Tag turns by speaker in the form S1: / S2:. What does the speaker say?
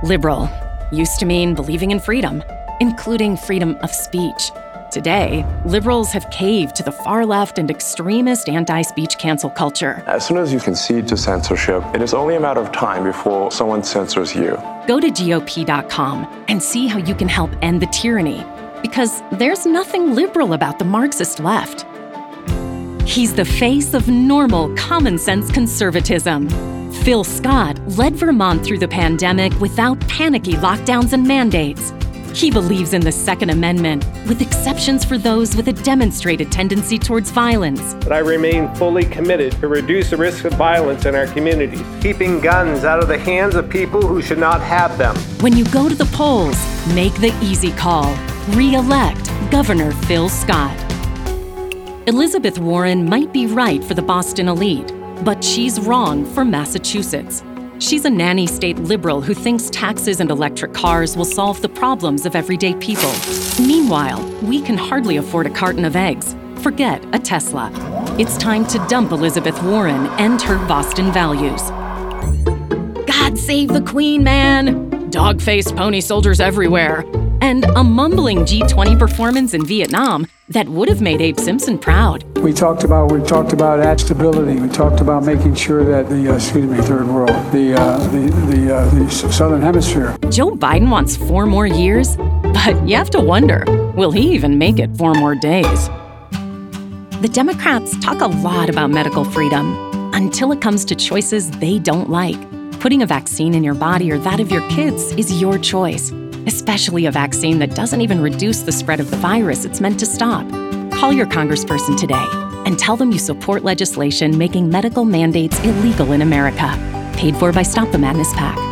S1: Liberal used to mean believing in freedom, including freedom of speech. Today, liberals have caved to the far left and extremist anti-speech cancel culture.
S2: As soon as you concede to censorship, it is only a matter of time before someone censors you.
S1: Go to GOP.com and see how you can help end the tyranny, because there's nothing liberal about the Marxist left. He's the face of normal, common-sense conservatism. Phil Scott led Vermont through the pandemic without panicky lockdowns and mandates. He believes in the Second Amendment, with exceptions for those with a demonstrated tendency towards violence.
S3: But I remain fully committed to reduce the risk of violence in our communities, keeping guns out of the hands of people who should not have them.
S1: When you go to the polls, make the easy call. Re-elect Governor Phil Scott. Elizabeth Warren might be right for the Boston elite, but she's wrong for Massachusetts. She's a nanny state liberal who thinks taxes and electric cars will solve the problems of everyday people. Meanwhile, we can hardly afford a carton of eggs. Forget a Tesla. It's time to dump Elizabeth Warren and her Boston values. God save the Queen, man! Dog-faced pony soldiers everywhere. And a mumbling G20 performance in Vietnam that would have made Abe Simpson proud.
S4: We talked about ad stability. We talked about making sure that third world, the southern hemisphere.
S1: Joe Biden wants 4 more years, but you have to wonder, will he even make it 4 more days? The Democrats talk a lot about medical freedom until it comes to choices they don't like. Putting a vaccine in your body or that of your kids is your choice, especially a vaccine that doesn't even reduce the spread of the virus it's meant to stop. Call your congressperson today and tell them you support legislation making medical mandates illegal in America. Paid for by Stop the Madness PAC.